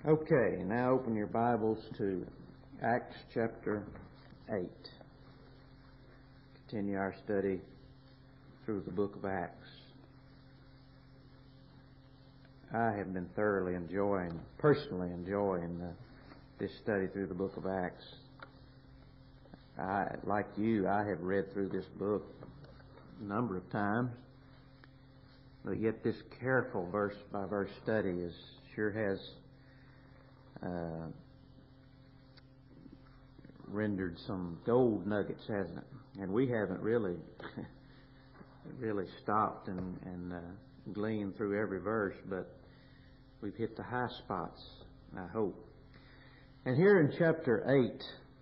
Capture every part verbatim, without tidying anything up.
Okay, now open your Bibles to Acts chapter eight. Continue our study through the book of Acts. I have been thoroughly enjoying, personally enjoying the, this study through the book of Acts. I, like you, I have read through this book a number of times, but yet this careful verse by verse study is sure has uh, rendered some gold nuggets, hasn't it? And we haven't really really stopped and, and uh, gleaned through every verse, but we've hit the high spots, I hope. And here in chapter eight,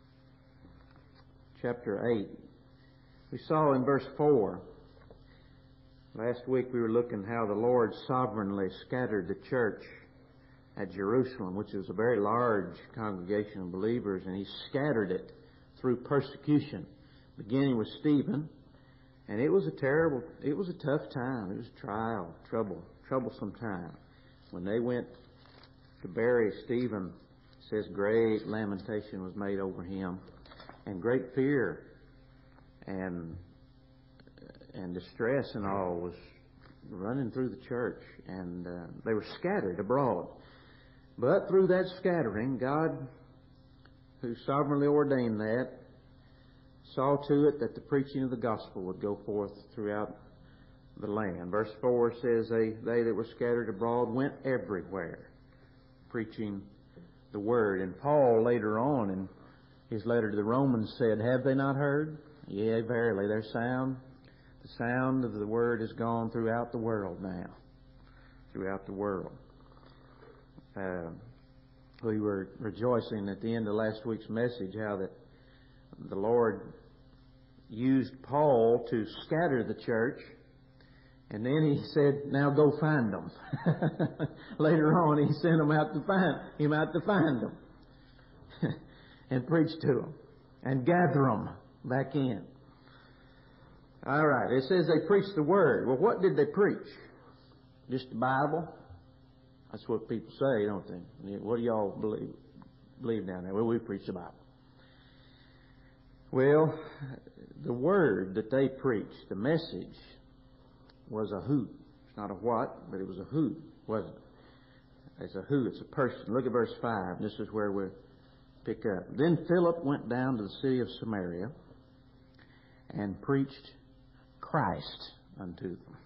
chapter eight, we saw in verse four, last week we were looking how the Lord sovereignly scattered the church at Jerusalem, which was a very large congregation of believers, and He scattered it through persecution, beginning with Stephen. And it was a terrible, it was a tough time. It was a trial, trouble, troublesome time. When they went to bury Stephen, it says great lamentation was made over him, and great fear and and distress and all was running through the church, and uh, they were scattered abroad. But through that scattering, God, who sovereignly ordained that, saw to it that the preaching of the gospel would go forth throughout the land. Verse four says, they, they that were scattered abroad went everywhere, preaching the word. And Paul later on in his letter to the Romans said, have they not heard? Yea, verily, their sound, the sound of the word has gone throughout the world now. Throughout the world. Uh, we were rejoicing at the end of last week's message how that the Lord used Paul to scatter the church, and then He said, now go find them. Later on He sent them out to find him out to find them and preach to them and gather them back in. All right, it says they preached the word. Well, what did they preach? Just the Bible? That's what people say, don't they? What do y'all believe believe down there? Well, we preach the Bible. Well, the word that they preached, the message, was a who. It's not a what, but it was a who, wasn't it? It's a who, it's a person. Look at verse five. This is where we pick up. Then Philip went down to the city of Samaria and preached Christ unto them.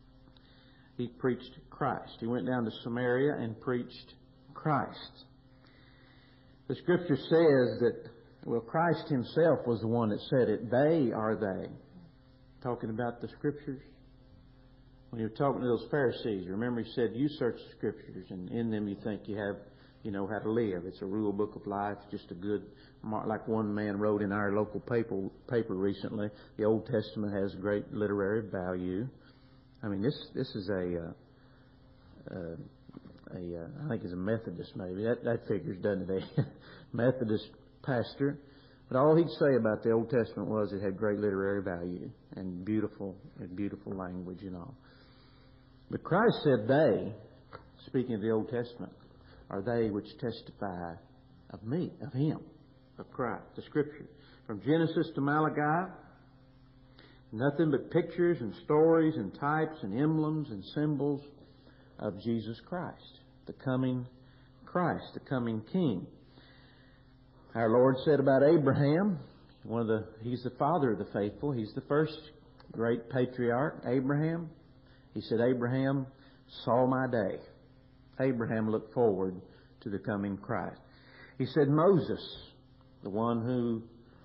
He preached Christ. He went down to Samaria and preached Christ. The Scripture says that, well, Christ Himself was the one that said it. They are they. Talking about the Scriptures. When He was talking to those Pharisees, remember He said, you search the Scriptures, and in them you think you have, you know, how to live. It's a rule book of life, just a good, like one man wrote in our local paper, paper recently, the Old Testament has great literary value. I mean, this this is a, uh, uh, a uh, I think it's a Methodist maybe. That that figures, doesn't it? A Methodist pastor. But all he'd say about the Old Testament was it had great literary value and beautiful and beautiful language and all. But Christ said they, speaking of the Old Testament, are they which testify of me, of Him, of Christ, the Scripture. From Genesis to Malachi, nothing but pictures and stories and types and emblems and symbols of Jesus Christ, the coming Christ, the coming King. Our Lord said about Abraham, one of the He's the father of the faithful. He's the first great patriarch, Abraham. He said, Abraham saw my day. Abraham looked forward to the coming Christ. He said Moses, the one who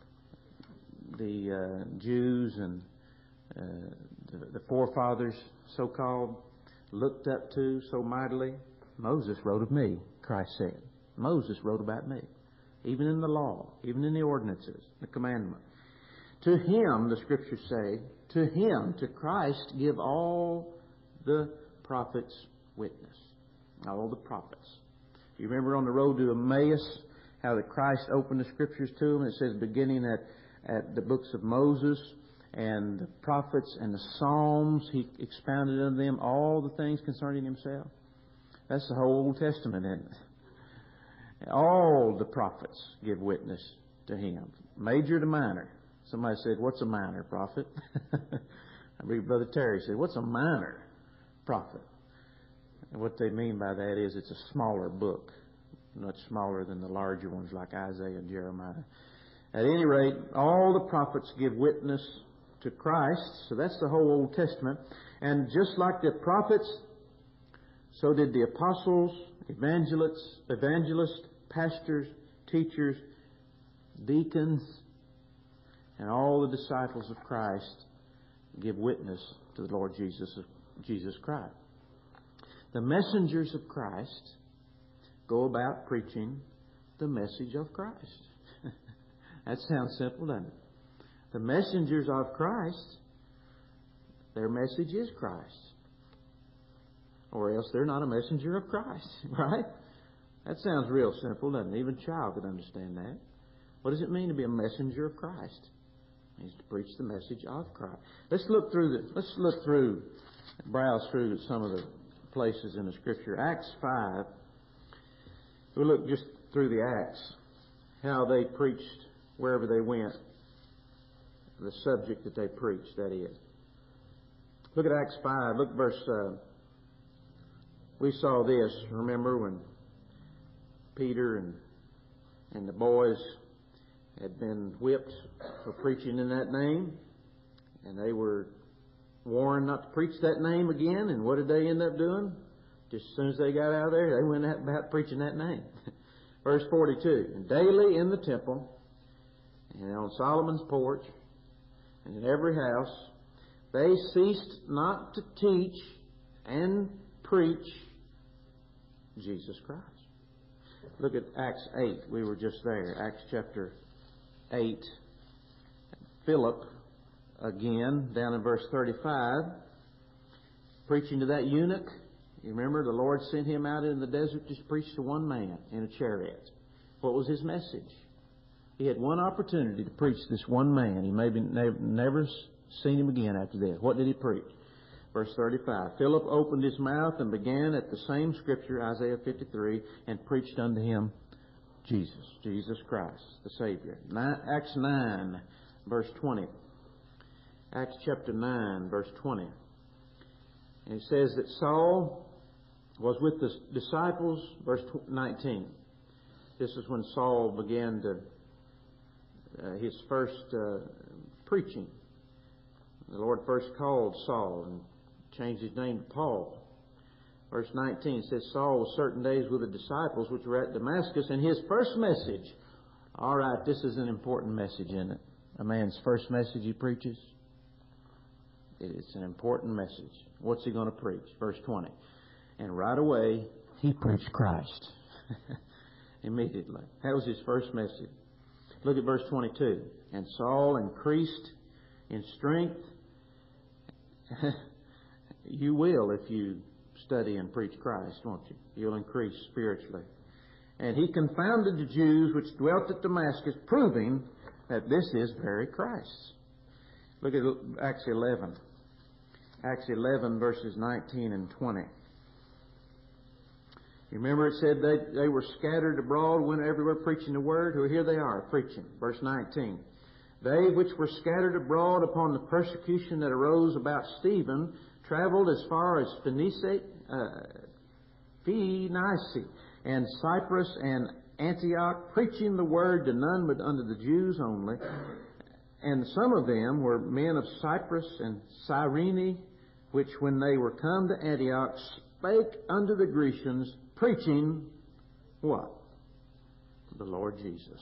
the uh, Jews and Uh, the, the forefathers, so-called, looked up to so mightily. Moses wrote of me, Christ said. Moses wrote about me. Even in the law, even in the ordinances, the commandment. To Him, the Scriptures say, to Him, to Christ, give all the prophets witness. All the prophets. You remember on the road to Emmaus, how that Christ opened the Scriptures to them? It says, beginning at, at the books of Moses, and the prophets and the Psalms, He expounded on them all the things concerning Himself. That's the whole Old Testament, isn't it? All the prophets give witness to him, major to minor. Somebody said, "What's a minor prophet?" I believe Brother Terry said, "What's a minor prophet?" And what they mean by that is it's a smaller book, much smaller than the larger ones like Isaiah and Jeremiah. At any rate, all the prophets give witness to Christ, so that's the whole Old Testament. And just like the prophets, so did the apostles, evangelists, evangelists, pastors, teachers, deacons, and all the disciples of Christ give witness to the Lord Jesus, Jesus Christ. The messengers of Christ go about preaching the message of Christ. That sounds simple, doesn't it? The messengers of Christ, their message is Christ. Or else they're not a messenger of Christ, right? That sounds real simple, doesn't it? Even a child could understand that. What does it mean to be a messenger of Christ? It means to preach the message of Christ. Let's look through the, let's look through, browse through some of the places in the Scripture. Acts five. We'll look just through the Acts, how they preached wherever they went. The subject that they preached, that is. Look at Acts five. Look at verse... Uh, we saw this, remember, when Peter and, and the boys had been whipped for preaching in that name. And they were warned not to preach that name again. And what did they end up doing? Just as soon as they got out of there, they went out about preaching that name. Verse forty-two. And daily in the temple, and on Solomon's porch, and in every house, they ceased not to teach and preach Jesus Christ. Look at Acts eight. We were just there. Acts chapter eight. Philip, again, down in verse thirty-five, preaching to that eunuch. You remember the Lord sent him out in the desert to preach to one man in a chariot. What was his message? He had one opportunity to preach to this one man. He maybe never seen him again after that. What did he preach? Verse thirty-five. Philip opened his mouth and began at the same scripture, Isaiah fifty-three, and preached unto him Jesus, Jesus Christ, the Savior. Acts nine, verse twenty. Acts chapter nine, verse twenty. And it says that Saul was with the disciples, verse nineteen. This is when Saul began to, uh, his first uh, preaching. The Lord first called Saul and changed his name to Paul. Verse nineteen says, Saul was certain days with the disciples which were at Damascus, and his first message. All right, this is an important message, isn't it? A man's first message he preaches. It's an important message. What's he going to preach? Verse twenty. And right away, he preached Christ. Immediately. That was his first message. Look at verse twenty-two. And Saul increased in strength. You will if you study and preach Christ, won't you? You'll increase spiritually. And he confounded the Jews which dwelt at Damascus, proving that this is very Christ. Look at Acts eleven. Acts eleven, verses nineteen and twenty. You remember it said they, they were scattered abroad, went everywhere preaching the word. Well, here they are preaching. Verse nineteen. They which were scattered abroad upon the persecution that arose about Stephen traveled as far as Phoenicia, uh, Phoenicia and Cyprus and Antioch, preaching the word to none but unto the Jews only. And some of them were men of Cyprus and Cyrene, which when they were come to Antioch spake unto the Grecians, preaching what? The Lord Jesus.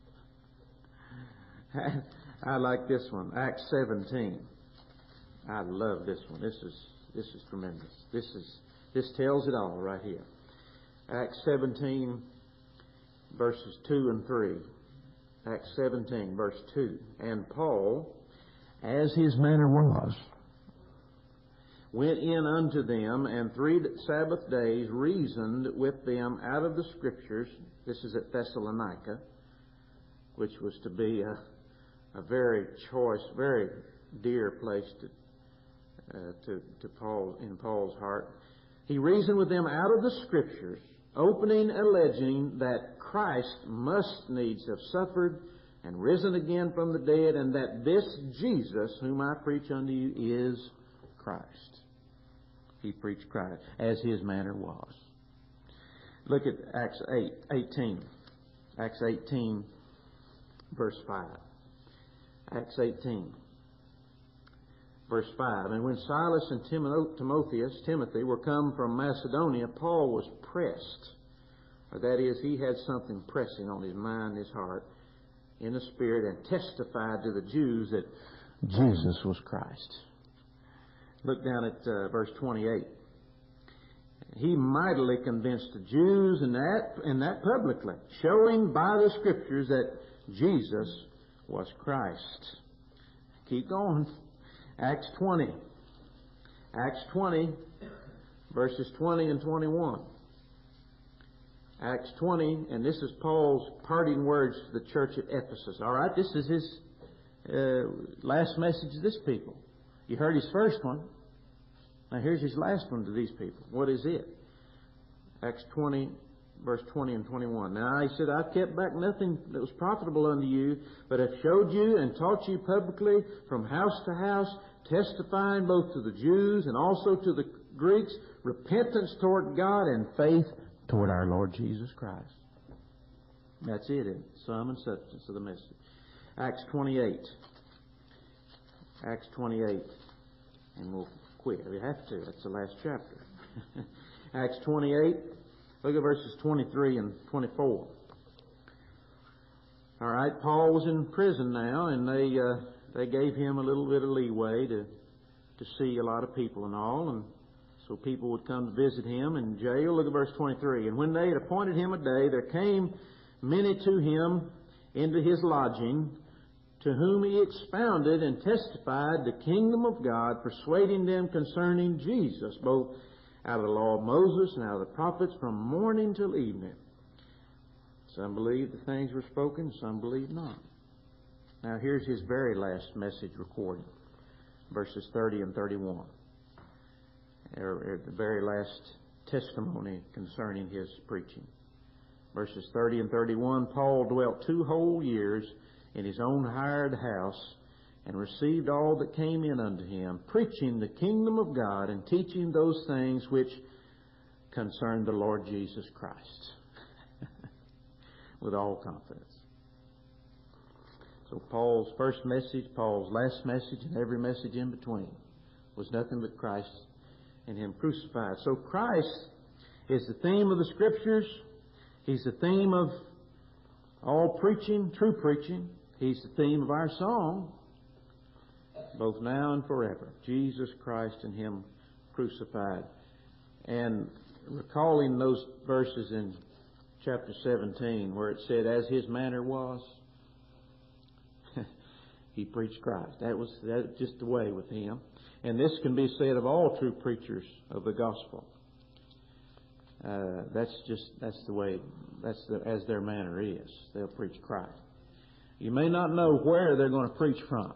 I like this one. Acts seventeen. I love this one. This is this is tremendous. This is this tells it all right here. Acts seventeen, verses two and three. Acts seventeen, verse two. And Paul, as his manner was, went in unto them, and three Sabbath days reasoned with them out of the Scriptures. This is at Thessalonica, which was to be a, a very choice, very dear place to, uh, to, to Paul, in Paul's heart. He reasoned with them out of the Scriptures opening alleging that Christ must needs have suffered and risen again from the dead, and that this Jesus whom I preach unto you is Christ. He preached Christ as his manner was. Look at Acts eight, eighteen. Acts eighteen, verse five. Acts eighteen, verse five. And when Silas and Timotheus, Timothy, were come from Macedonia, Paul was pressed. Or that is, he had something pressing on his mind, his heart, in the Spirit, and testified to the Jews that Jesus was Christ. Look down at uh, verse twenty-eight. He mightily convinced the Jews, and that, and that publicly, showing by the Scriptures that Jesus was Christ. Keep going. Acts twenty. Acts twenty, verses twenty and twenty-one. Acts twenty, and this is Paul's parting words to the church at Ephesus. All right, this is his uh, last message to this people. You heard his first one. Now here's his last one to these people. What is it? Acts twenty, verse twenty and twenty-one. Now he said, I've kept back nothing that was profitable unto you, but have showed you and taught you publicly from house to house, testifying both to the Jews and also to the Greeks, repentance toward God and faith toward our Lord Jesus Christ. That's it, in sum and substance of the message. Acts twenty-eight. Acts twenty-eight. And we'll quit. We have to. That's the last chapter. Acts twenty-eight. Look at verses twenty-three and twenty-four. All right, Paul was in prison now, and they uh, they gave him a little bit of leeway to to see a lot of people and all, and so people would come to visit him in jail. Look at verse twenty-three. And when they had appointed him a day, there came many to him into his lodging, to whom he expounded and testified the kingdom of God, persuading them concerning Jesus, both out of the law of Moses and out of the prophets, from morning till evening. Some believed the things were spoken, some believed not. Now here's his very last message recorded, verses thirty and thirty-one. Or the very last testimony concerning his preaching. Verses thirty and thirty-one, Paul dwelt two whole years in his own hired house, and received all that came in unto him, preaching the kingdom of God, and teaching those things which concern the Lord Jesus Christ. With all confidence. So Paul's first message, Paul's last message, and every message in between was nothing but Christ and him crucified. So Christ is the theme of the Scriptures. He's the theme of all preaching, true preaching. He's the theme of our song, both now and forever. Jesus Christ and him crucified. And recalling those verses in chapter seventeen where it said, as his manner was, he preached Christ. That was, that was just the way with him. And this can be said of all true preachers of the gospel. Uh, that's just, that's the way, that's the, as their manner is. They'll preach Christ. You may not know where they're going to preach from,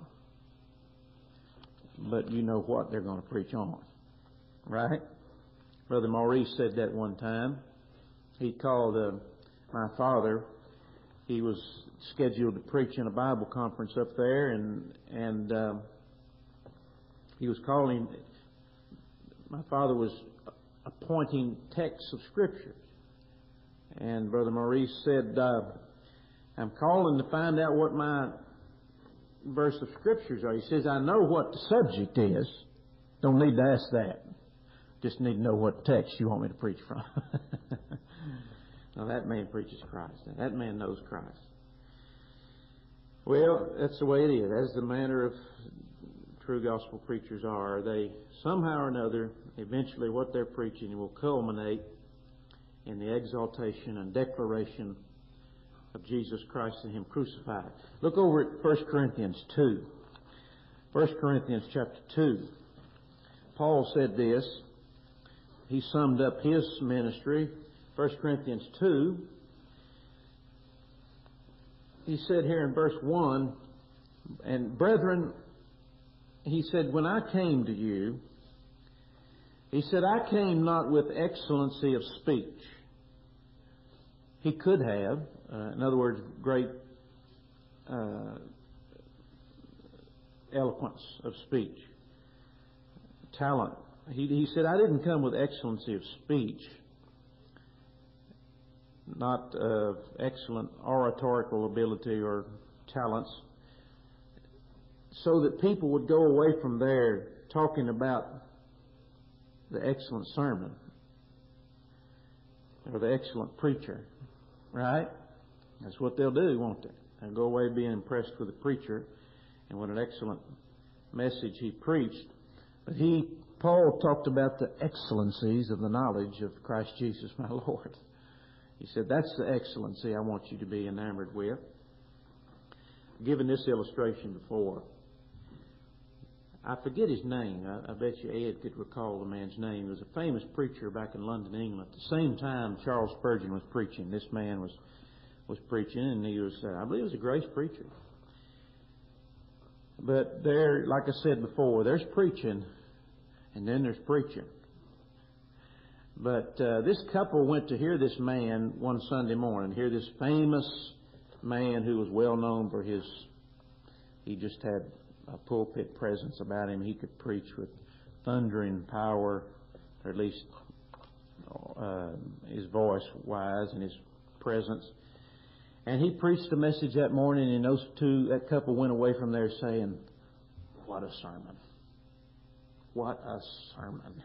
but you know what they're going to preach on. Right? Brother Maurice said that one time. He called uh, my father. He was scheduled to preach in a Bible conference up there, and and um, he was calling. My father was appointing texts of Scripture, and Brother Maurice said, uh, "I'm calling to find out what my verse of Scriptures are." He says, "I know what the subject is. Don't need to ask that. Just need to know what text you want me to preach from." Now that man preaches Christ. That man knows Christ. Well, that's the way it is. That's the manner of true gospel preachers are. They, somehow or another, eventually what they're preaching will culminate in the exaltation and declaration of Jesus Christ and him crucified. Look over at First Corinthians two. First Corinthians chapter two. Paul said this. He summed up his ministry. First Corinthians two. He said here in verse one, and brethren, he said, when I came to you, he said, I came not with excellency of speech, he could have, uh, in other words, great uh, eloquence of speech, talent. He, he said, I didn't come with excellency of speech, not of excellent oratorical ability or talents, so that people would go away from there talking about the excellent sermon or the excellent preacher, right? That's what they'll do, won't they? They'll go away being impressed with the preacher and what an excellent message he preached. But he, Paul, talked about the excellencies of the knowledge of Christ Jesus my Lord. He said, that's the excellency I want you to be enamored with. I've given this illustration before. I forget his name. I, I bet you Ed could recall the man's name. He was a famous preacher back in London, England. At the same time Charles Spurgeon was preaching, this man was was preaching, and he was, uh, I believe he was a grace preacher. But there, like I said before, there's preaching, and then there's preaching. But uh, this couple went to hear this man one Sunday morning, hear this famous man who was well known for his, he just had a pulpit presence about him. He could preach with thundering power, or at least uh, his voice-wise and his presence. And he preached a message that morning, and those two, that couple went away from there saying, what a sermon. What a sermon.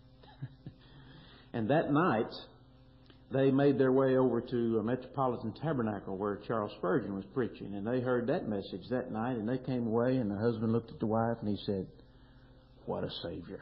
And that night, they made their way over to a Metropolitan Tabernacle where Charles Spurgeon was preaching. And they heard that message that night, and they came away, and the husband looked at the wife, and he said, what a Savior.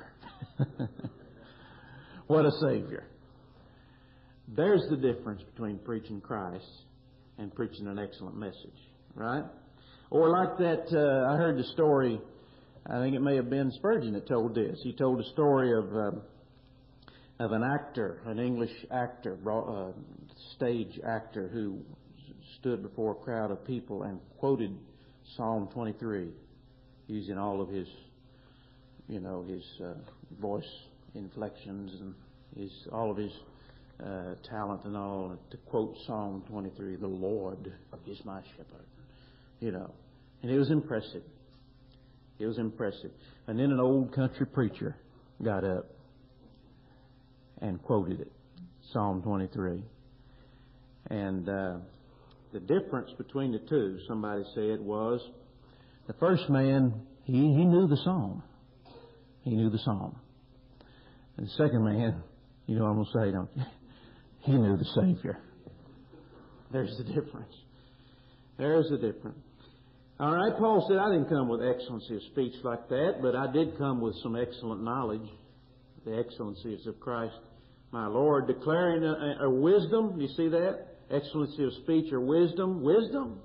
What a Savior. There's the difference between preaching Christ and preaching an excellent message, right? Or like that, uh, I heard the story, I think it may have been Spurgeon that told this. He told a story of uh, of an actor, an English actor, uh, stage actor, who stood before a crowd of people and quoted Psalm twenty-three, using all of his, you know, his uh, voice inflections and his all of his uh, talent and all, to quote Psalm twenty-three, the Lord is my shepherd, you know. And it was impressive. It was impressive. And then an old country preacher got up and quoted it, Psalm twenty-three. And uh, the difference between the two, somebody said, was the first man, he, he knew the psalm. He knew the psalm. And the second man, you know what I'm going to say, don't you? He knew the Savior. There's the difference. There's the difference. All right, Paul said, I didn't come with excellency of speech like that, but I did come with some excellent knowledge, the excellencies of Christ my Lord, declaring a, a wisdom. You see that? Excellency of speech or wisdom. Wisdom?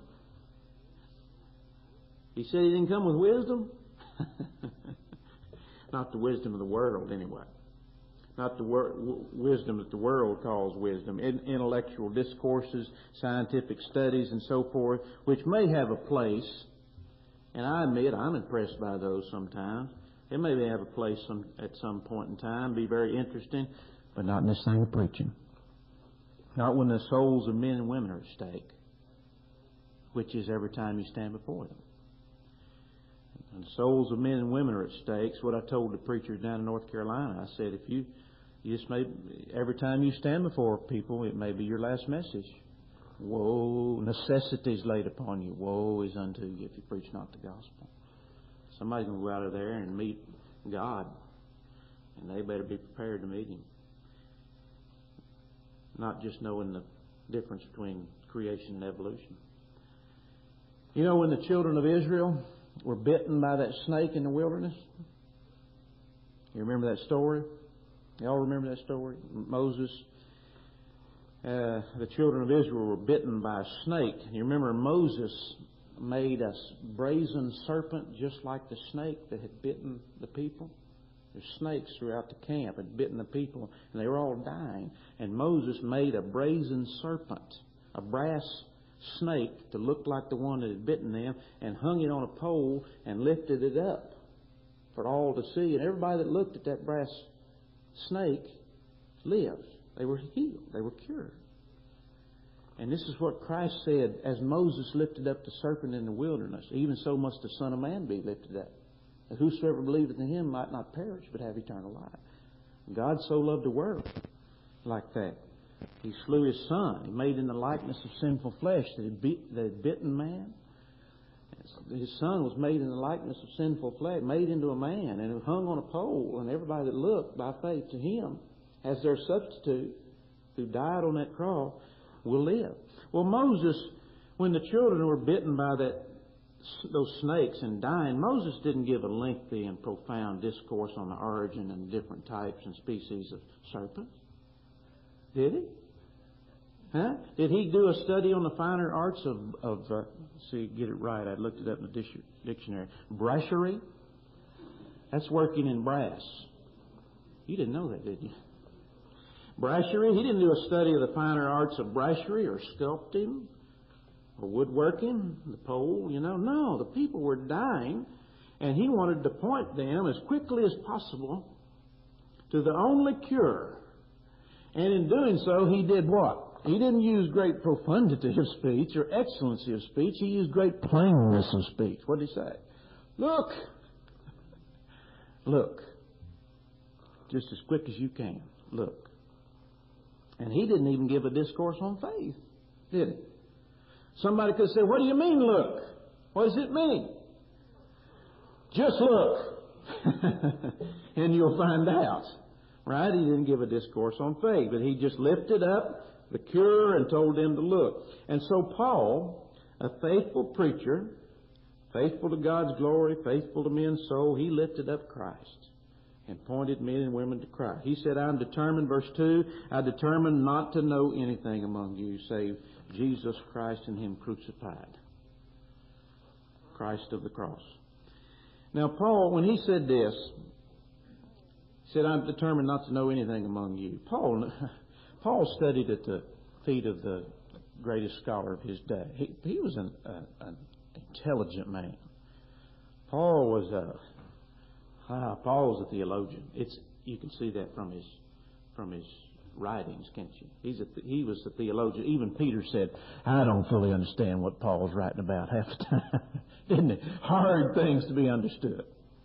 He said he didn't come with wisdom? Not the wisdom of the world, anyway. Not the wor- w- wisdom that the world calls wisdom. In- intellectual discourses, scientific studies, and so forth, which may have a place. And I admit I'm impressed by those sometimes. They may have a place some, at some point in time, be very interesting, but not in this thing of preaching. Not when the souls of men and women are at stake, which is every time you stand before them. And the souls of men and women are at stake. It's what I told the preachers down in North Carolina. I said, if you, you just may, every time you stand before people, it may be your last message. Woe, necessity is laid upon you. Woe is unto you if you preach not the gospel. Somebody's going to go out of there and meet God, and they better be prepared to meet Him. Not just knowing the difference between creation and evolution. You know, when the children of Israel were bitten by that snake in the wilderness? You remember that story? You all remember that story? Moses, uh, the children of Israel were bitten by a snake. You remember Moses made a brazen serpent just like the snake that had bitten the people? There's snakes throughout the camp had bitten the people, and they were all dying. And Moses made a brazen serpent, a brass snake to look like the one that had bitten them, and hung it on a pole and lifted it up for all to see. And everybody that looked at that brass snake lived. They were healed. They were cured. And this is what Christ said, as Moses lifted up the serpent in the wilderness, even so must the Son of Man be lifted up, that whosoever believeth in him might not perish, but have eternal life. God so loved the world like that. He slew His Son. He made in the likeness of sinful flesh that had, beat, that had bitten man. His Son was made in the likeness of sinful flesh, made into a man, and hung on a pole, and everybody that looked by faith to Him as their substitute, who died on that cross, will live. Well, Moses, when the children were bitten by that those snakes and dying, Moses didn't give a lengthy and profound discourse on the origin and different types and species of serpents. Did he? Huh? Did he do a study on the finer arts of, of uh, see, get it right, I looked it up in the dictionary. Brashery? That's working in brass. You didn't know that, did you? Brashery? He didn't do a study of the finer arts of brashery or sculpting or woodworking, the pole, you know. No, the people were dying, and he wanted to point them as quickly as possible to the only cure. And in doing so, he did what? He didn't use great profundity of speech or excellency of speech. He used great plainness of speech. What did he say? Look! Look. Just as quick as you can. Look. And he didn't even give a discourse on faith, did he? Somebody could say, what do you mean, look? What does it mean? Just look. And you'll find out. Right? He didn't give a discourse on faith, but he just lifted up the cure and told them to look. And so Paul, a faithful preacher, faithful to God's glory, faithful to men's soul, he lifted up Christ and pointed men and women to Christ. He said, I'm determined, verse two, I determined not to know anything among you save Jesus Christ and Him crucified. Christ of the cross. Now, Paul, when he said this, he said, I'm determined not to know anything among you. Paul, Paul studied at the feet of the greatest scholar of his day. He, he was an, a, an intelligent man. Paul was a ah, Paul was a theologian. It's you can see that from his from his writings, can't you? He's a, he was a theologian. Even Peter said, I don't fully understand what Paul's writing about half the time. Didn't it? Hard things to be understood.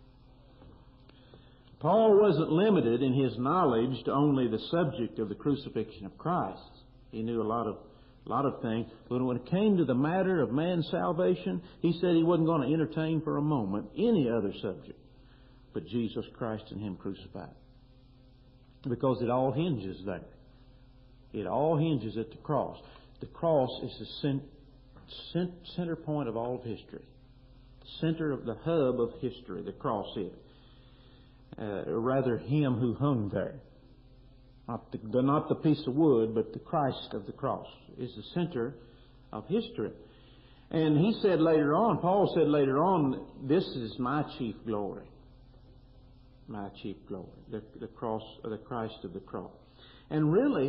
Paul wasn't limited in his knowledge to only the subject of the crucifixion of Christ. He knew a lot of a lot of things. But when it came to the matter of man's salvation, he said he wasn't going to entertain for a moment any other subject but Jesus Christ and Him crucified. Because it all hinges there. It all hinges at the cross. The cross is the cent, center point of all of history. Center of the hub of history, the cross is. Uh, or rather, Him who hung there. Not the, not the piece of wood, but the Christ of the cross is the center of history. And he said later on, Paul said later on, this is my chief glory. My chief glory, the, the cross, or the Christ of the cross. And really,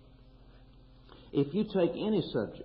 if you take any subject,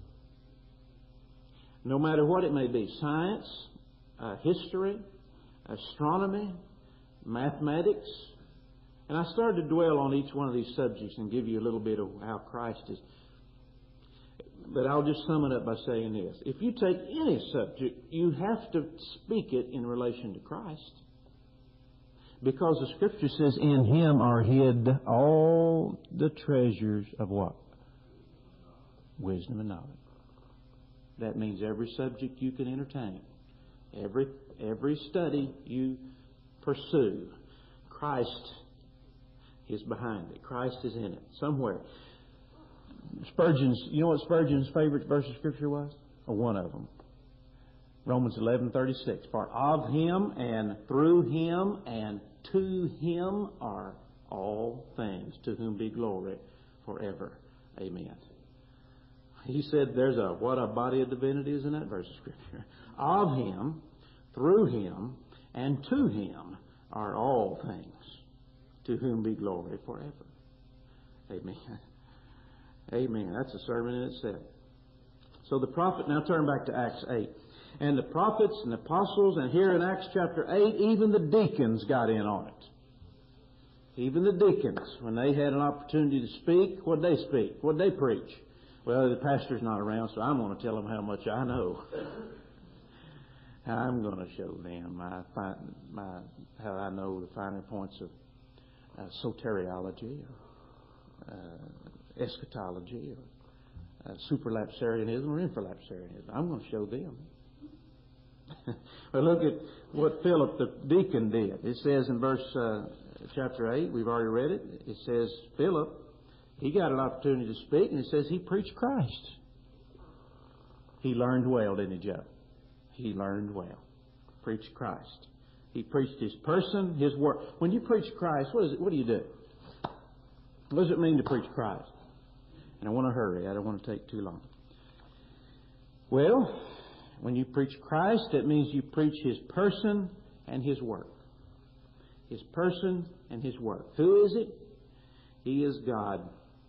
no matter what it may be, science, uh, history, astronomy, mathematics, and I started to dwell on each one of these subjects and give you a little bit of how Christ is. But I'll just sum it up by saying this. If you take any subject, you have to speak it in relation to Christ. Because the Scripture says, in Him are hid all the treasures of what? Wisdom and knowledge. That means every subject you can entertain, every every study you pursue, Christ is behind it. Christ is in it somewhere. Spurgeon's, you know what Spurgeon's favorite verse of Scripture was? Or one of them. Romans eleven thirty-six. For of Him and through Him and to Him are all things, to whom be glory forever. Amen. He said there's a, what a body of divinity is in that verse of Scripture. Of Him, through Him, and to Him are all things, to whom be glory forever. Amen. Amen. That's a sermon in itself. So the prophet, now turn back to Acts eight. And the prophets and the apostles, and here in Acts chapter eight, even the deacons got in on it. Even the deacons, when they had an opportunity to speak, what'd they speak? What'd they preach? Well, the pastor's not around, so I'm going to tell them how much I know. I'm going to show them my, my how I know the finer points of uh, soteriology, or uh, eschatology, or uh, superlapsarianism, or infralapsarianism. I'm going to show them. Well, look at what Philip the deacon did. It says in verse uh, chapter eight, we've already read it. It says Philip, he got an opportunity to speak, and it says he preached Christ. He learned well, didn't he, Joe? He learned well. Preached Christ. He preached His person, His work. When you preach Christ, what is it? What do you do? What does it mean to preach Christ? And I want to hurry. I don't want to take too long. Well, when you preach Christ, that means you preach His person and His work. His person and His work. Who is it? He is God.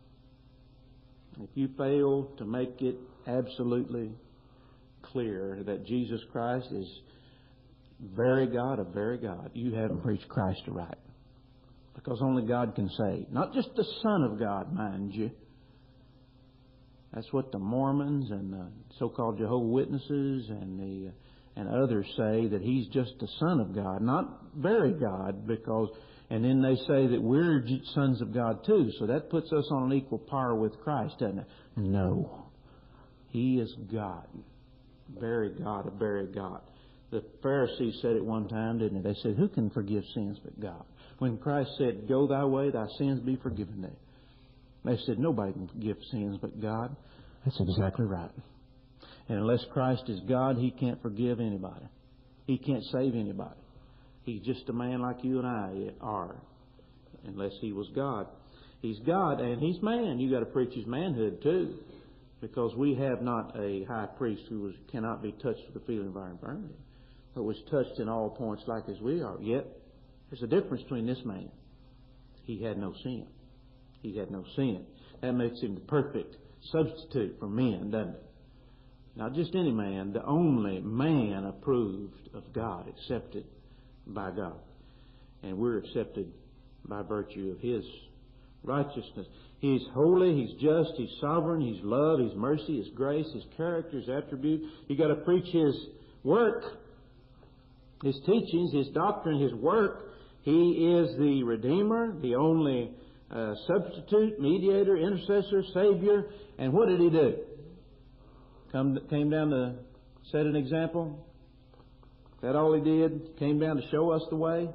If you fail to make it absolutely clear that Jesus Christ is very God of very God, you haven't preached Christ aright. Because only God can save. Not just the Son of God, mind you. That's what the Mormons and the so-called Jehovah's Witnesses and the and others say, that He's just the Son of God, not very God, because and then they say that we're sons of God too, so that puts us on an equal par with Christ, doesn't it? No. He is God. Very God of very God. The Pharisees said it one time, didn't they? They said, who can forgive sins but God? When Christ said, go thy way, thy sins be forgiven thee. They said, nobody can forgive sins but God. That's exactly right. And unless Christ is God, He can't forgive anybody. He can't save anybody. He's just a man like you and I are, unless He was God. He's God and He's man. You've got to preach His manhood too, because we have not a high priest who was, cannot be touched with the feeling of our infirmity, but was touched in all points like as we are. Yet, there's a difference between this man. He had no sin. He had no sin. That makes Him the perfect substitute for men, doesn't it? Not just any man, the only man approved of God, accepted by God. And we're accepted by virtue of His righteousness. He's holy, He's just, He's sovereign, He's love, His mercy, His grace, His character, His attribute. You've got to preach His work, His teachings, His doctrine, His work. He is the Redeemer, the only uh, substitute, mediator, intercessor, Savior. And what did He do? Come, came down to set an example? Is that all He did? Came down to show us the way?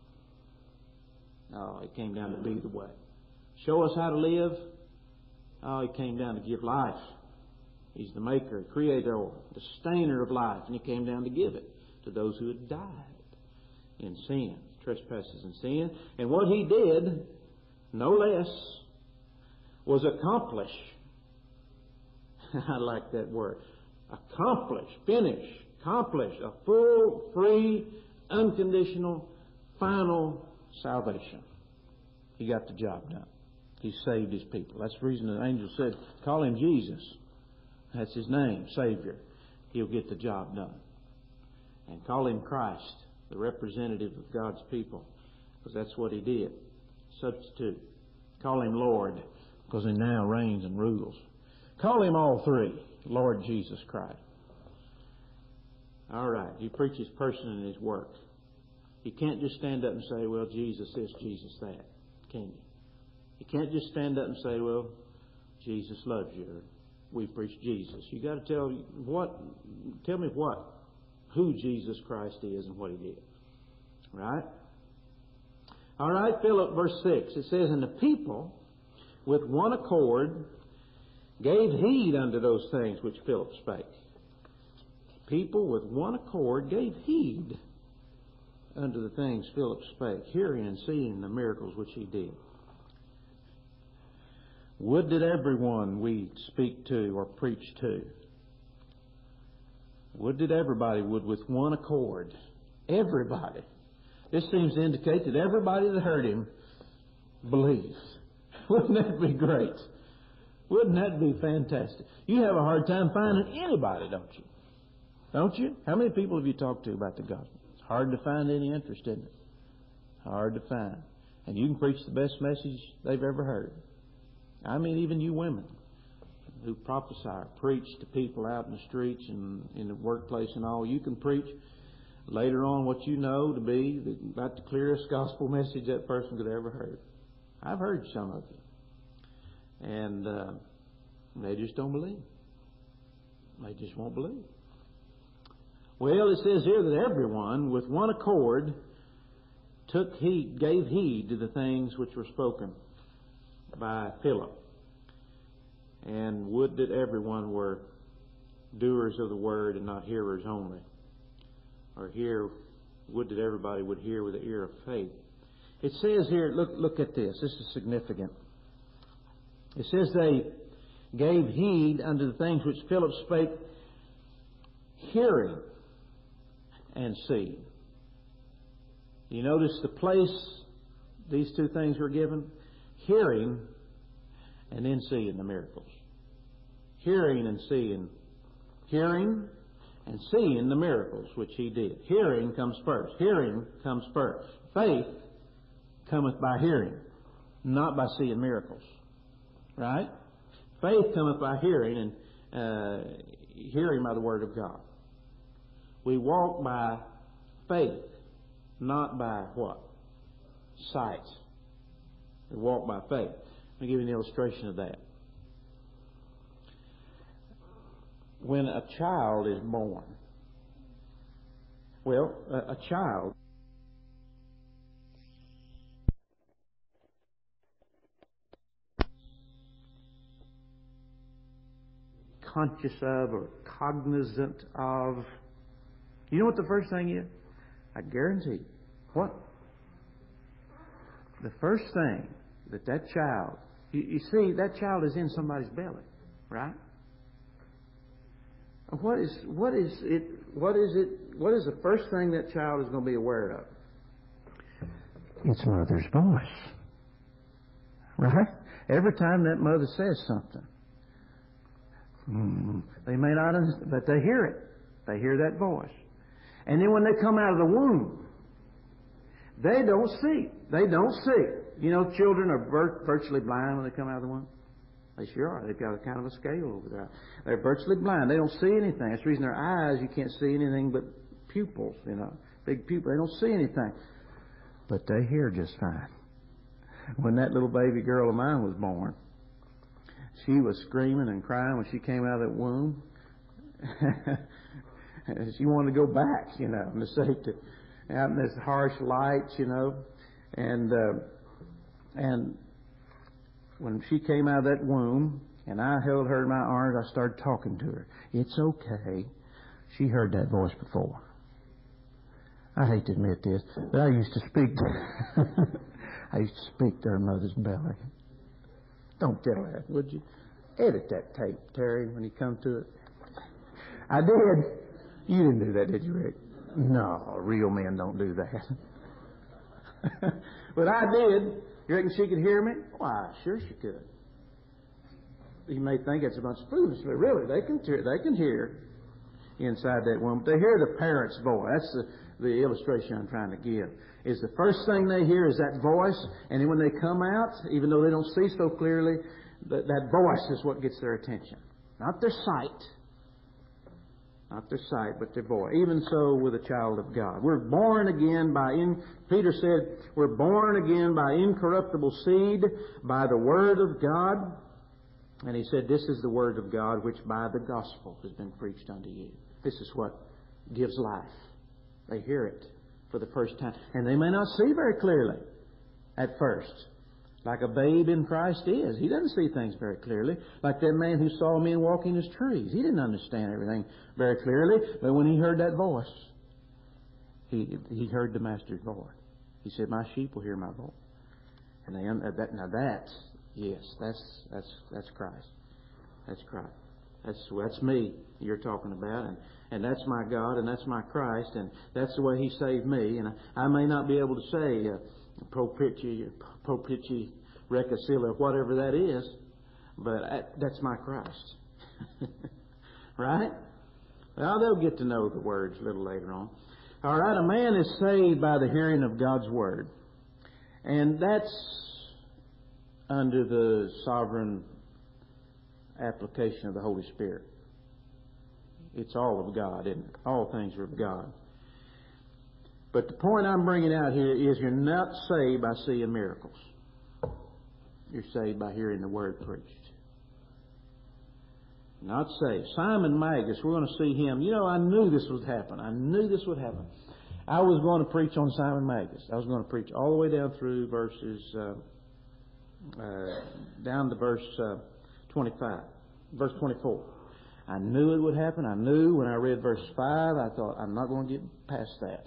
No, He came down to be the way. Show us how to live? Oh, He came down to give life. He's the maker, creator, the sustainer of life. And He came down to give it to those who had died in sin, trespasses and sin. And what He did, no less, was accomplish. I like that word. Accomplish, finish, accomplish a full, free, unconditional, final salvation. He got the job done. He saved His people. That's the reason the angel said, call Him Jesus. That's His name, Savior. He'll get the job done. And call Him Christ, the representative of God's people, because that's what He did. Substitute. Call Him Lord, because He now reigns and rules. Call Him all three, Lord Jesus Christ. All right, you preach His person and His work. You can't just stand up and say, well, Jesus this, Jesus that, can you? You can't just stand up and say, well, Jesus loves you, or we preach Jesus. You got to tell what, tell me what, who Jesus Christ is and what He did. Right? All right, Philip, verse six. It says, and the people with one accord gave heed unto those things which Philip spake. People with one accord gave heed unto the things Philip spake, hearing and seeing the miracles which He did. Would that everyone we speak to or preach to, would that everybody would with one accord, everybody. This seems to indicate that everybody that heard Him believes. Wouldn't that be great? Wouldn't that be fantastic? You have a hard time finding anybody, don't you? Don't you? How many people have you talked to about the gospel? It's hard to find any interest in it. Hard to find. And you can preach the best message they've ever heard. I mean, even you women. who prophesy, preach to people out in the streets and in the workplace and all. You can preach later on what you know to be the, about the clearest gospel message that person could ever heard. I've heard some of you. And uh, they just don't believe. They just won't believe. Well, it says here that everyone with one accord took heed, gave heed to the things which were spoken by Philip. And would that everyone were doers of the word and not hearers only. Or hear, would that everybody would hear with the ear of faith. It says here, look, look at this. This is significant. It says they gave heed unto the things which Philip spake, hearing and seeing. You notice the place these two things were given? Hearing and then seeing the miracles. Hearing and seeing. Hearing and seeing the miracles which he did. Hearing comes first. Hearing comes first. Faith cometh by hearing, not by seeing miracles. Right? Faith cometh by hearing, and uh, hearing by the Word of God. We walk by faith, not by what? Sight. We walk by faith. Let me give you an illustration of that. When a child is born, well, a, a child conscious of or cognizant of, you know what the first thing is? I guarantee. What? The first thing that that child, you, you see, that child is in somebody's belly, right? What is what is it? What is it? What is the first thing that child is going to be aware of? Its mother's voice, right? Every time that mother says something, mm, they may not understand, but they hear it. They hear that voice, and then when they come out of the womb, they don't see. They don't see. You know, children are vir- virtually blind when they come out of the womb. They sure are. They've got a kind of a scale over there. They're virtually blind. They don't see anything. That's the reason their eyes, you can't see anything but pupils, you know, big pupils. They don't see anything. But they hear just fine. When that little baby girl of mine was born, she was screaming and crying when she came out of that womb. She wanted to go back, you know, in the safety, out in this harsh light, you know, and uh, and. When she came out of that womb and I held her in my arms, I started talking to her. It's okay. She heard that voice before. I hate to admit this, but I used to speak to I used to speak to her mother's belly. Don't tell that, would you? Edit that tape, Terry, when you come to it. I did. You didn't do that, did you, Rick? No, real men don't do that. But I did. You reckon she could hear me? Why, sure she could. You may think it's a bunch of foolishness, but really, they can hear, they can hear inside that womb. They hear the parent's voice. That's the, the illustration I'm trying to give. Is the first thing they hear is that voice, and then when they come out, even though they don't see so clearly, that, that voice is what gets their attention. Not their sight. Not their sight, but their voice. Even so with a child of God. We're born again by, in, Peter said, we're born again by incorruptible seed, by the Word of God. And he said, this is the Word of God which by the gospel has been preached unto you. This is what gives life. They hear it for the first time. And they may not see very clearly at first. Like a babe in Christ is. He doesn't see things very clearly. Like that man who saw men walking as trees. He didn't understand everything very clearly. But when he heard that voice, he he heard the Master's voice. He said, my sheep will hear my voice. And they, that, now that's, yes, that's that's that's Christ. That's Christ. That's that's me you're talking about. And, and that's my God and that's my Christ. And that's the way He saved me. And I, I may not be able to say... Uh, Propitiate, propitiate, reconcile, whatever that is, but I, that's my Christ. Right? Well, they'll get to know the words a little later on. All right, a man is saved by the hearing of God's Word. And that's under the sovereign application of the Holy Spirit. It's all of God, isn't it? All things are of God. But the point I'm bringing out here is you're not saved by seeing miracles. You're saved by hearing the Word preached. Not saved. Simon Magus, we're going to see him. You know, I knew this would happen. I knew this would happen. I was going to preach on Simon Magus. I was going to preach all the way down through verses, uh, uh, down to verse uh, twenty-five, verse twenty-four. I knew it would happen. I knew when I read verse five, I thought, I'm not going to get past that.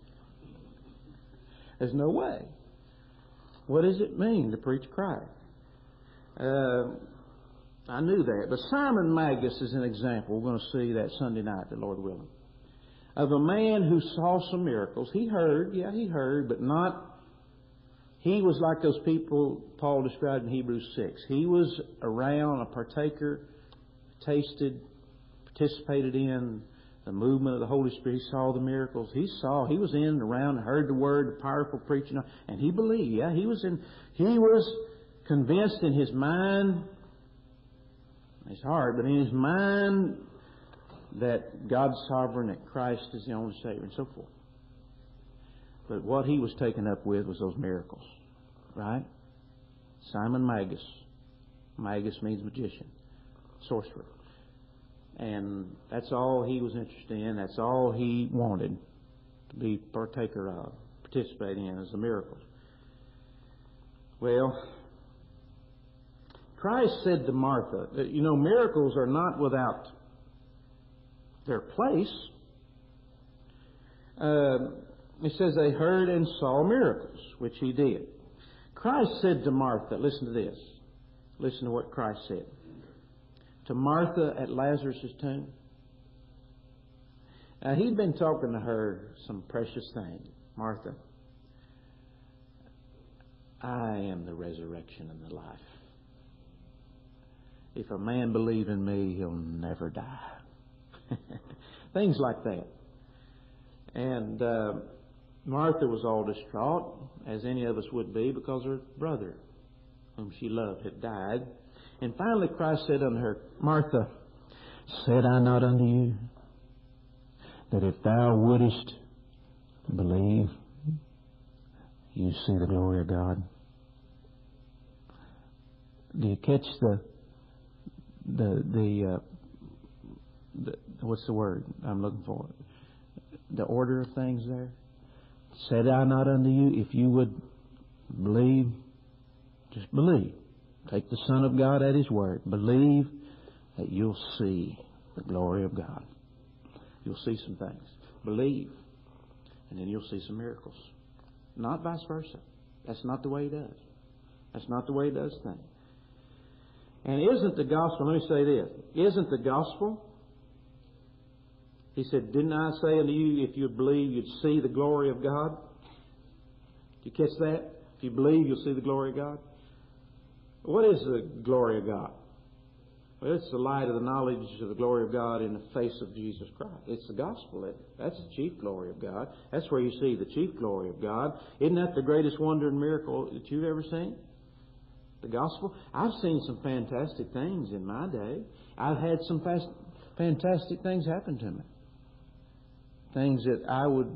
There's no way. What does it mean to preach Christ? Uh, I knew that. But Simon Magus is an example. We're going to see that Sunday night, the Lord willing, of a man who saw some miracles. He heard, yeah, he heard, but not, he was like those people Paul described in Hebrews six. He was around, a partaker, tasted, participated in the movement of the Holy Spirit. He saw the miracles. He saw, he was in and around, heard the Word, the powerful preaching, and he believed, yeah, he was in, he was convinced in his mind, his heart, but in his mind that God's sovereign, that Christ is the only Savior, and so forth. But what he was taken up with was those miracles, right? Simon Magus. Magus means magician, sorcerer. And that's all he was interested in. That's all he wanted to be partaker of, participating in, is the miracles. Well, Christ said to Martha that, you know, miracles are not without their place. Uh, it says they heard and saw miracles, which he did. Christ said to Martha, listen to this. Listen to what Christ said. To Martha at Lazarus' tomb. Now, he'd been talking to her some precious things. Martha, I am the resurrection and the life. If a man believe in me, he'll never die. Things like that. And uh, Martha was all distraught, as any of us would be, because her brother, whom she loved, had died. And finally Christ said unto her, Martha, said I not unto you, that if thou wouldest believe, you see the glory of God? Do you catch the the the, uh, the what's the word I'm looking for? The order of things there. Said I not unto you, if you would believe, just believe. Take the Son of God at His word. Believe that you'll see the glory of God. You'll see some things. Believe, and then you'll see some miracles. Not vice versa. That's not the way He does. That's not the way He does things. And isn't the gospel, let me say this, isn't the gospel, He said, didn't I say unto you, if you'd believe, you'd see the glory of God? Do you catch that? If you believe, you'll see the glory of God. What is the glory of God? Well, it's the light of the knowledge of the glory of God in the face of Jesus Christ. It's the gospel. That's the chief glory of God. That's where you see the chief glory of God. Isn't that the greatest wonder and miracle that you've ever seen? The gospel. I've seen some fantastic things in my day. I've had some fast, fantastic things happen to me. Things that I would,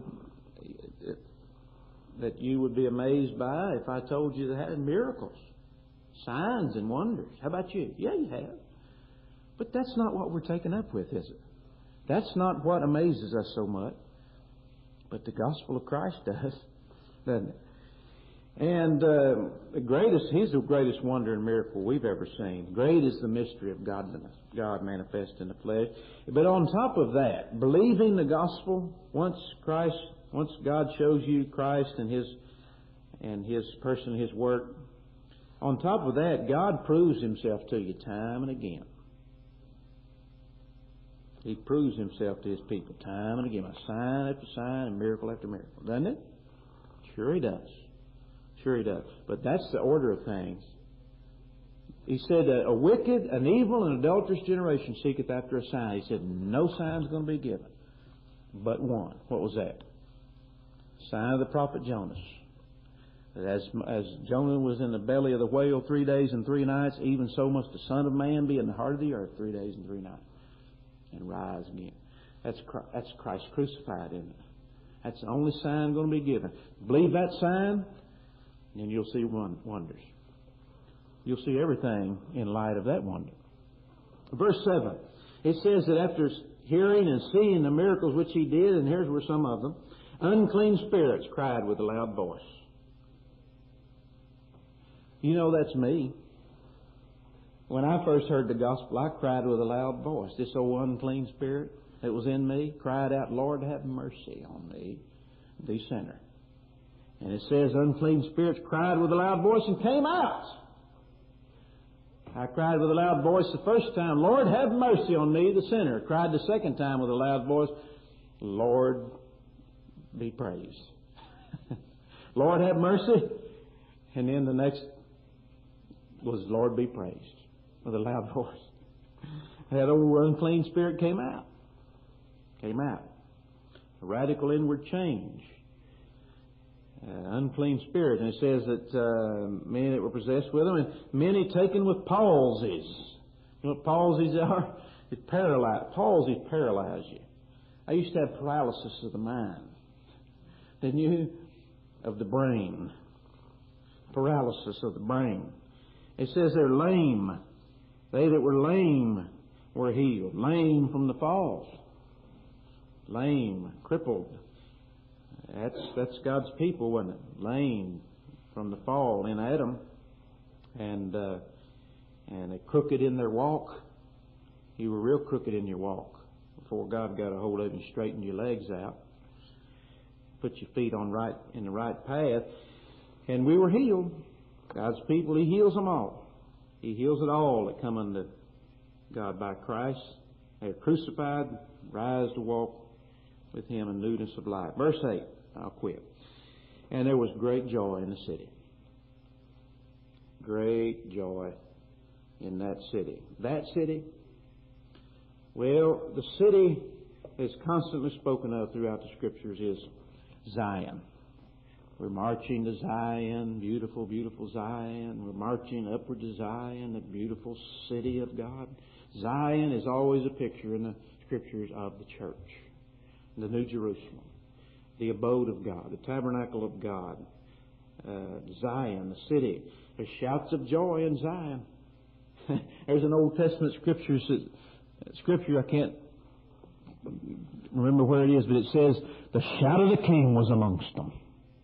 that you would be amazed by if I told you that had miracles, signs and wonders. How about you? Yeah, you have. But that's not what we're taken up with, is it? That's not what amazes us so much. But the gospel of Christ does, doesn't it? And uh, the greatest, He's the greatest wonder and miracle we've ever seen. Great is the mystery of godliness, God manifest in the flesh. But on top of that, believing the gospel, once Christ, once God shows you Christ and His and His person, His work, on top of that, God proves Himself to you time and again. He proves Himself to His people time and again, by sign after sign and miracle after miracle. Doesn't it? Sure He does. Sure He does. But that's the order of things. He said, a wicked, an evil, and adulterous generation seeketh after a sign. He said, no sign's going to be given but one. What was that? Sign of the prophet Jonas. As, as Jonah was in the belly of the whale three days and three nights, even so must the Son of Man be in the heart of the earth three days and three nights and rise again. That's Christ, that's Christ crucified, isn't it? That's the only sign going to be given. Believe that sign, and you'll see wonders. You'll see everything in light of that wonder. Verse seven, it says that after hearing and seeing the miracles which he did, and here's where some of them, unclean spirits cried with a loud voice. You know, that's me. When I first heard the gospel, I cried with a loud voice. This old unclean spirit that was in me cried out, Lord, have mercy on me, the sinner. And it says, unclean spirits cried with a loud voice and came out. I cried with a loud voice the first time, Lord, have mercy on me, the sinner. I cried the second time with a loud voice, Lord, be praised. Lord, have mercy. And then the next was, Lord, be praised, with a loud voice. That old unclean spirit came out. Came out. A radical inward change. Uh, unclean spirit. And it says that uh, many that were possessed with them, and many taken with palsies. You know what palsies are? It paralyze. Palsies paralyze you. I used to have paralysis of the mind. Didn't you? Of the brain. Paralysis of the brain. It says they're lame. They that were lame were healed. Lame from the fall. Lame, crippled. That's that's God's people, wasn't it? Lame from the fall in Adam, and uh, and they crooked in their walk. You were real crooked in your walk before God got a hold of you and straightened your legs out, put your feet on right in the right path, and we were healed. God's people, He heals them all. He heals it all that come unto God by Christ. They are crucified, rise to walk with Him in newness of life. Verse eight, I'll quit. And there was great joy in the city. Great joy in that city. That city? Well, the city that's constantly spoken of throughout the Scriptures is Zion. We're marching to Zion, beautiful, beautiful Zion. We're marching upward to Zion, the beautiful city of God. Zion is always a picture in the Scriptures of the church, the New Jerusalem, the abode of God, the tabernacle of God, uh, Zion, the city. There's shouts of joy in Zion. There's an Old Testament scripture, scripture, I can't remember where it is, but it says, the shout of the king was amongst them.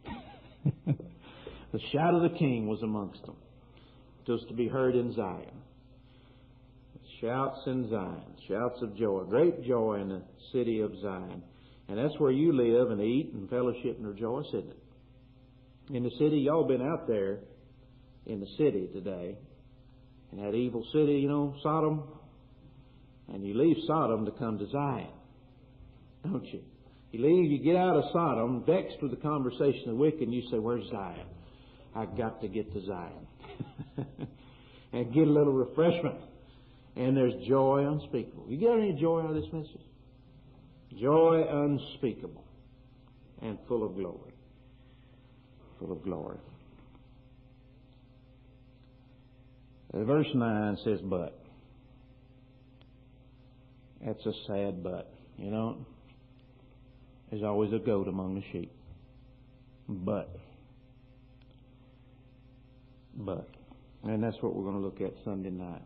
The shout of the king was amongst them. It was to be heard in Zion. Shouts in Zion, shouts of joy, great joy in the city of Zion. And that's where you live and eat and fellowship and rejoice, isn't it? In the city, y'all been out there in the city today. In that evil city, you know, Sodom. And you leave Sodom to come to Zion, don't you? You leave, you get out of Sodom, vexed with the conversation of the wicked, and you say, where's Zion? I've got to get to Zion. And get a little refreshment. And there's joy unspeakable. You get any joy out of this message? Joy unspeakable and full of glory. Full of glory. Uh, verse nine says, but. That's a sad but. You know, there's always a goat among the sheep. But. But. And that's what we're going to look at Sunday night.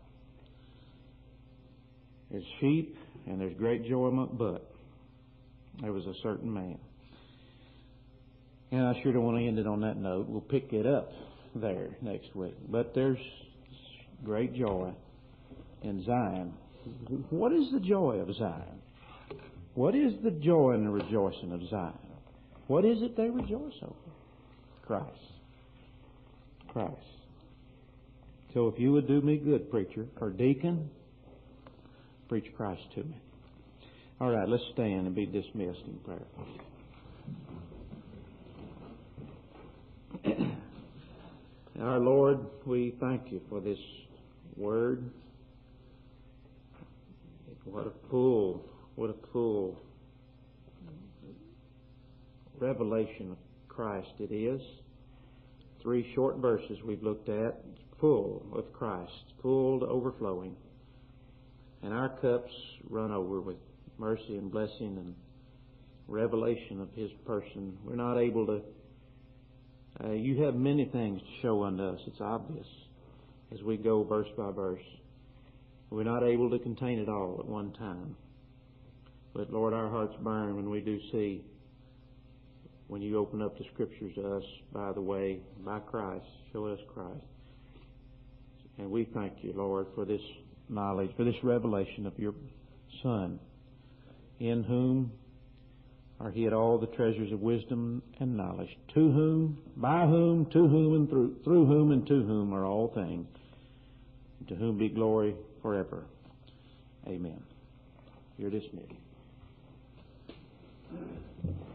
There's sheep and there's great joy among, but there was a certain man. And I sure don't want to end it on that note. We'll pick it up there next week. But there's great joy in Zion. What is the joy of Zion? What is the joy and the rejoicing of Zion? What is it they rejoice over? Christ. Christ. So if you would do me good, preacher, or deacon, preach Christ to me. All right, let's stand and be dismissed in prayer. Our Lord, we thank you for this word. What a full, what a full revelation of Christ it is three short verses we've looked at, full of Christ, full to overflowing. And our cups run over with mercy and blessing and revelation of His person. We're not able to... Uh, you have many things to show unto us. It's obvious as we go verse by verse. We're not able to contain it all at one time. But Lord, our hearts burn when we do see, when you open up the Scriptures to us by the way, by Christ, show us Christ. And we thank you, Lord, for this knowledge, for this revelation of your Son, in whom are hid all the treasures of wisdom and knowledge, to whom, by whom, to whom, and through, through whom, and to whom are all things, to whom be glory forever. Amen. You're dismissed.